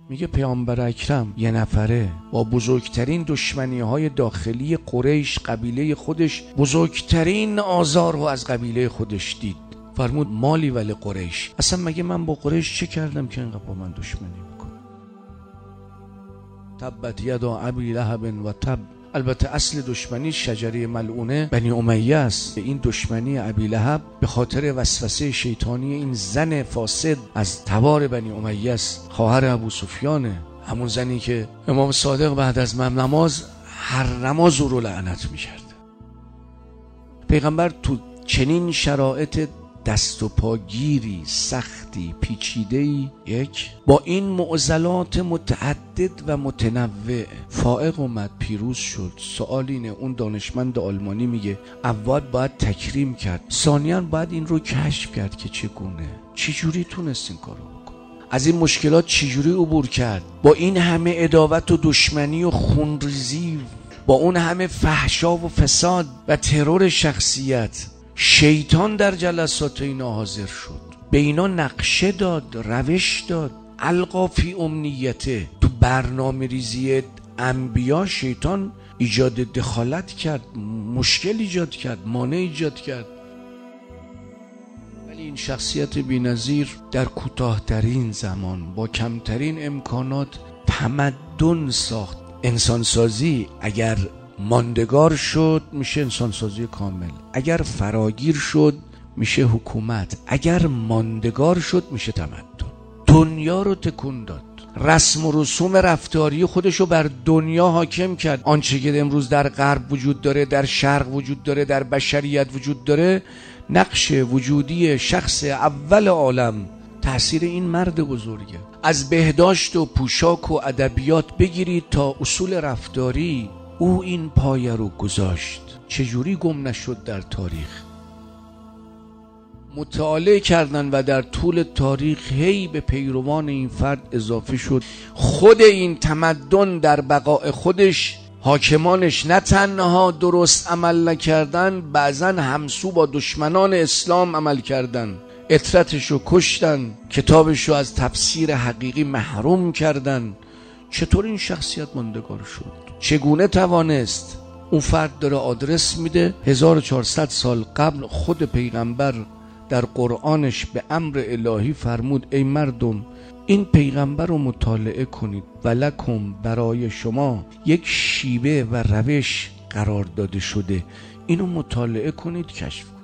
میگه پیامبر اکرم یه نفره با بزرگترین دشمنی‌های داخلی قریش، قبیله خودش، بزرگترین آزار رو از قبیله خودش دید. فرمود مالی ولی قریش، اصلا مگه من با قریش چه کردم که اینقدر با من دشمنی میکنه؟ تبت یدا ابی لهب و تب. البته اصل دشمنی شجره ملعونه بنی امیه است. این دشمنی ابی لهب به خاطر وسوسه شیطانی این زن فاسد از تبار بنی امیه است، خواهر ابو سفیانه، همون زنی که امام صادق بعد از نماز هر نماز رو لعنت می‌کرد. پیغمبر تو چنین شرایط دست و پاگیری سختی پیچیده‌ای با این معضلات متعدد و متنوع فائق اومد، پیروز شد. سوال اینه، اون دانشمند آلمانی میگه اول باید تکریم کرد، ثانیاً باید این رو کشف کرد که چگونه، چجوری تونست این کارو بکنه، از این مشکلات چجوری عبور کرد، با این همه عداوت و دشمنی و خونریزی، با اون همه فحشا و فساد و ترور شخصیت. شیطان در جلسات اینا حاضر شد، به اینا نقشه داد، روش داد. القا فی امنیته، تو برنامه ریزی انبیا شیطان ایجاد دخالت کرد، مشکل ایجاد کرد، مانع ایجاد کرد. ولی این شخصیت بی‌نظیر در کوتاه‌ترین زمان با کمترین امکانات تمدن ساخت. انسانسازی اگر ماندگار شد میشه انسانسازی کامل، اگر فراگیر شد میشه حکومت، اگر ماندگار شد میشه تمدن. دنیا رو تکون داد، رسم و رسوم رفتاری خودشو بر دنیا حاکم کرد. آنچه که امروز در غرب وجود داره، در شرق وجود داره، در بشریت وجود داره، نقش وجودی شخص اول عالم تأثیر این مرد بزرگه. از بهداشت و پوشاک و ادبیات بگیرید تا اصول رفتاری، او این پایه رو گذاشت. چجوری گم نشد در تاریخ؟ مطالعه کردن و در طول تاریخ هی به پیروان این فرد اضافه شد. خود این تمدن در بقای خودش، حاکمانش نه تنها درست عمل نکردن، بعضا همسو با دشمنان اسلام عمل کردن، اطرتشو کشتن، کتابشو از تفسیر حقیقی محروم کردن. چطور این شخصیت ماندگار شد؟ چگونه توانست؟ اون فرد داره آدرس میده. 1400 سال قبل خود پیغمبر در قرآنش به امر الهی فرمود ای مردم این پیغمبر رو مطالعه کنید، ولکم، برای شما یک شیوه و روش قرار داده شده، اینو مطالعه کنید، کشف